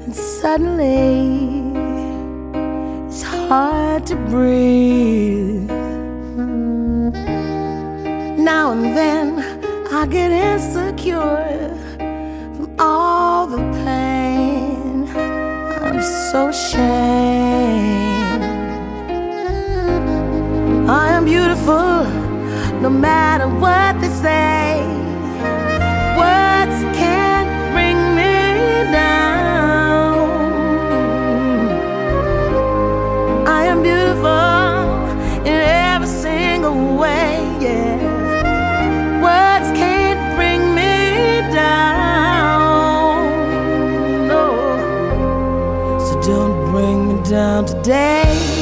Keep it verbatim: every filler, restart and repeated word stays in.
and suddenly it's hard to breathe. Now and then I get insecure from all the pain. I'm so ashamed. I am beautiful no matter what they say. Words can't bring me down. I am beautiful in every single way, yeah. Words can't bring me down, no. So don't bring me down today.